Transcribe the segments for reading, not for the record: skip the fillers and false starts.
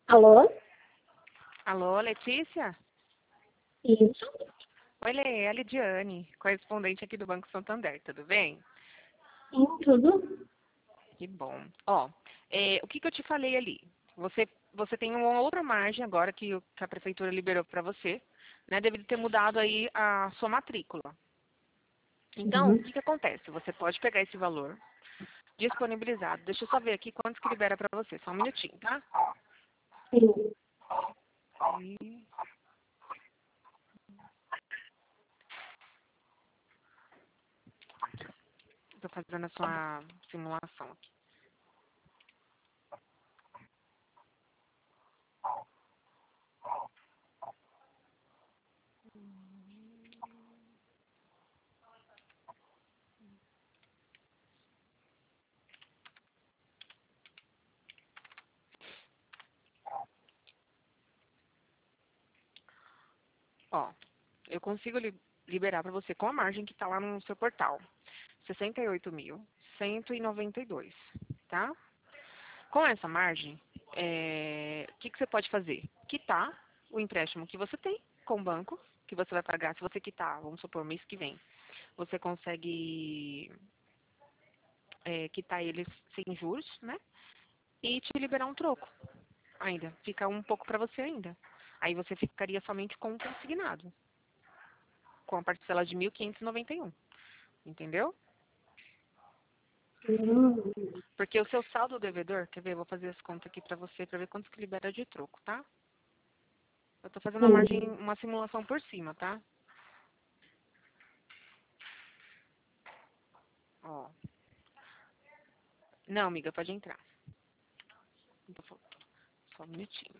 Alô? Alô, Letícia? Isso. Oi, Lê, é a Lidiane, correspondente aqui do Banco Santander, tudo bem? Sim, tudo? Que bom. Ó, o que eu te falei ali? Você tem uma outra margem agora que a prefeitura liberou para você, né, devido ter mudado aí a sua matrícula. Então, o Uhum. que acontece? Você pode pegar esse valor disponibilizado. Deixa eu só ver aqui quantos que libera para você. Só um minutinho, tá? Sim. Estou fazendo a sua simulação aqui. Ó, eu consigo liberar para você com a margem que está lá no seu portal. 68.192, tá? Com essa margem, o que você pode fazer? Quitar o empréstimo que você tem com o banco, que você vai pagar, se você quitar, vamos supor, mês que vem, você consegue quitar eles sem juros, né? E te liberar um troco ainda. Fica um pouco para você ainda. Aí você ficaria somente com o consignado, com a parcela de 1.591, entendeu? Uhum. Porque o seu saldo devedor, quer ver, eu vou fazer as contas aqui pra você, pra ver quanto que libera de troco, tá? Eu tô fazendo a margem, Sim. uma simulação por cima, tá? Ó. Não, amiga, pode entrar. Só um minutinho.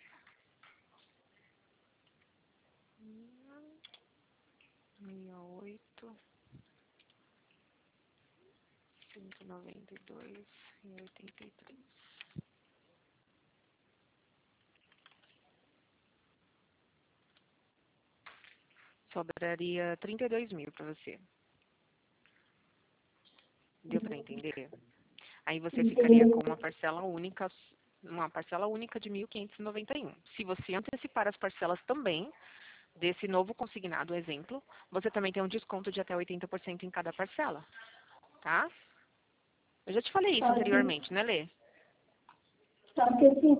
68, 192 e 83. Sobraria 32 mil pra você. Deu pra entender? Aí você ficaria com Entendi. uma parcela única de 1.591. Se você antecipar as parcelas também desse novo consignado, exemplo, você também tem um desconto de até 80% em cada parcela, tá? Eu já te falei isso Só que, anteriormente, né, Lê? só que assim,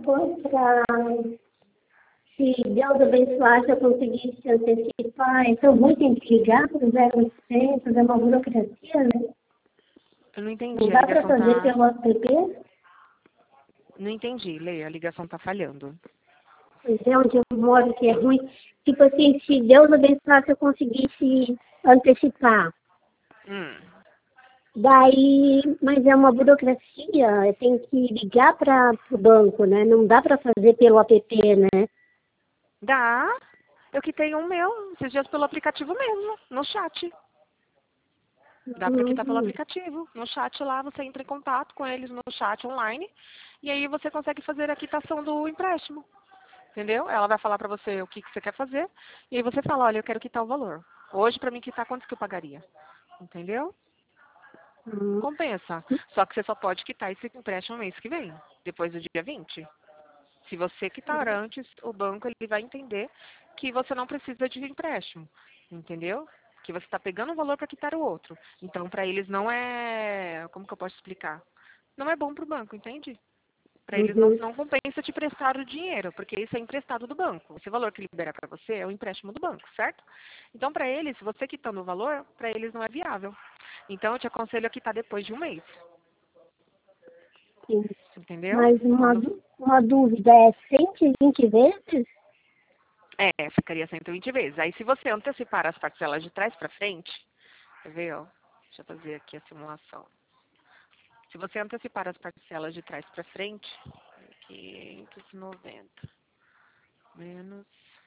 se Deus abençoar, se eu conseguisse antecipar, então muito tem que ligar para o 0800, é uma burocracia, né? Eu não Não entendi, a dá para ligação fazer tá... pelo app? Não entendi, Lê, a ligação tá falhando. Pois é, onde eu moro, que é ruim. Tipo assim, se Deus abençoar, se eu conseguisse antecipar. Hum. Daí, mas é uma burocracia, tem que ligar para o banco, né? Não dá para fazer pelo app, né? Dá. Eu quitei um meu, esses dias pelo aplicativo mesmo, no chat. Dá pra quitar pelo Uhum. aplicativo. No chat lá, você entra em contato com eles no chat online. E aí você consegue fazer a quitação do empréstimo. Entendeu? Ela vai falar pra você o que você quer fazer. E aí você fala, olha, eu quero quitar o valor. Hoje, pra mim quitar, quanto que eu pagaria? Entendeu? Uhum. Compensa. Só que você só pode quitar esse empréstimo mês que vem, depois do dia 20. Se você quitar antes, o banco ele vai entender que você não precisa de empréstimo. Entendeu? Que você está pegando um valor para quitar o outro. Então, para eles não é... Como que eu posso explicar? Não é bom para o banco, entende? Para eles Uhum. não compensa te prestar o dinheiro, porque isso é emprestado do banco. Esse valor que libera para você é o empréstimo do banco, certo? Então, para eles, se você quitando o valor, para eles não é viável. Então, eu te aconselho a quitar depois de um mês, Sim. entendeu? Mas uma dúvida, é 120 vezes? Ficaria 120 vezes. Aí, se você antecipar as parcelas de trás para frente, quer ver, ó? Deixa eu fazer aqui a simulação. Se você antecipar as parcelas de trás para frente, 590 menos,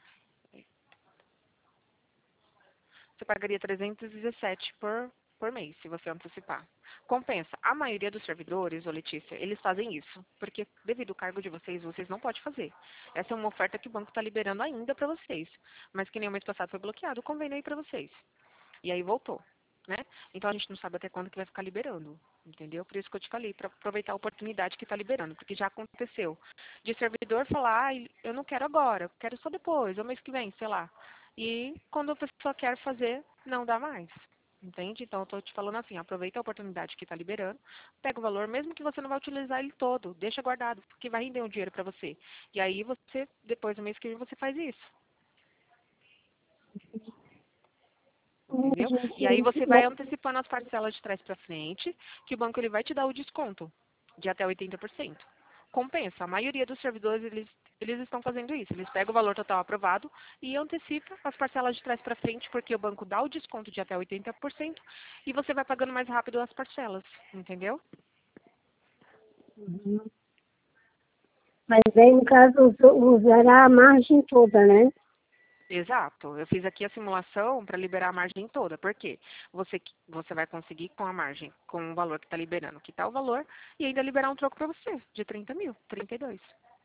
você pagaria 317 por mês, se você antecipar. Compensa. A maioria dos servidores, ô Letícia, eles fazem isso. Porque devido ao cargo de vocês, vocês não podem fazer. Essa é uma oferta que o banco está liberando ainda para vocês. Mas que nem o mês passado foi bloqueado, o convênio aí para vocês. E aí voltou. né? Então a gente não sabe até quando que vai ficar liberando, entendeu? Por isso que eu te falei, para aproveitar a oportunidade que está liberando, porque já aconteceu de servidor falar, eu não quero agora, eu quero só depois, ou mês que vem, sei lá. E quando a pessoa quer fazer, não dá mais. Entende? Então, eu estou te falando assim, aproveita a oportunidade que está liberando, pega o valor, mesmo que você não vai utilizar ele todo, deixa guardado, porque vai render um dinheiro para você. E aí você, depois do mês que vem, você faz isso. Entendeu? E aí você vai antecipando as parcelas de trás para frente, que o banco ele vai te dar o desconto de até 80%. Compensa. A maioria dos servidores, eles estão fazendo isso. Eles pegam o valor total aprovado e antecipam as parcelas de trás para frente, porque o banco dá o desconto de até 80% e você vai pagando mais rápido as parcelas. Entendeu? Uhum. Mas aí, no caso, usará a margem toda, né? Exato. Eu fiz aqui a simulação para liberar a margem toda. Por quê? Você vai conseguir com a margem, com o valor que está liberando, quitar o valor e ainda liberar um troco para você de 30 mil, 32.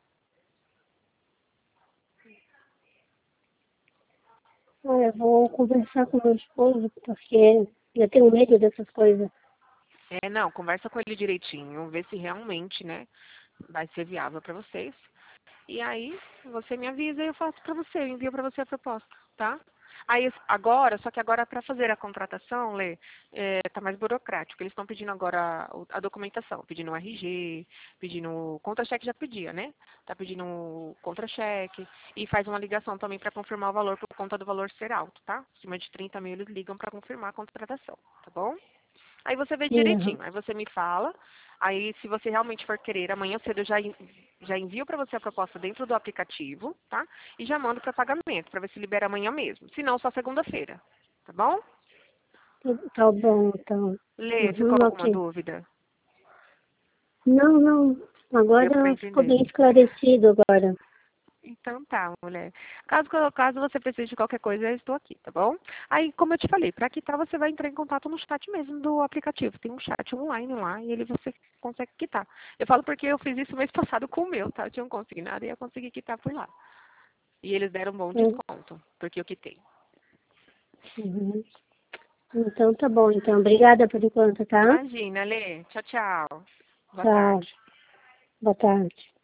Eu vou conversar com meu esposo, porque eu tenho medo dessas coisas. Não, conversa com ele direitinho, vê se realmente, né, vai ser viável para vocês. E aí, você me avisa e eu faço para você, eu envio para você a proposta, tá? Aí, agora, só que agora para fazer a contratação, Lê, tá mais burocrático. Eles estão pedindo agora a documentação, pedindo o RG, pedindo contra-cheque já pedia, né? Tá pedindo o contra-cheque e faz uma ligação também para confirmar o valor por conta do valor ser alto, tá? Acima de 30 mil eles ligam para confirmar a contratação, tá bom? Aí você vê Sim, aham. direitinho, aí você me fala, aí se você realmente for querer, amanhã cedo eu já envio para você a proposta dentro do aplicativo, tá? E já mando para pagamento, para ver se libera amanhã mesmo. Se não, só segunda-feira, tá bom? Tá bom, então. Lê, ficou Uhum, alguma ok. dúvida? Não, não. Deu para Agora ficou entender? bem esclarecido agora. Então tá, mulher. Caso você precise de qualquer coisa, eu estou aqui, tá bom? Aí, como eu te falei, para quitar você vai entrar em contato no chat mesmo do aplicativo. Tem um chat online lá e ele você consegue quitar. Eu falo porque eu fiz isso mês passado com o meu, tá? Eu tinha um consignado e eu consegui quitar por lá. E eles deram um bom desconto, porque eu quitei. Uhum. Então tá bom, então. Obrigada por enquanto, tá? Imagina, Lê. Tchau, tchau. Boa Tchau. tarde. Boa tarde.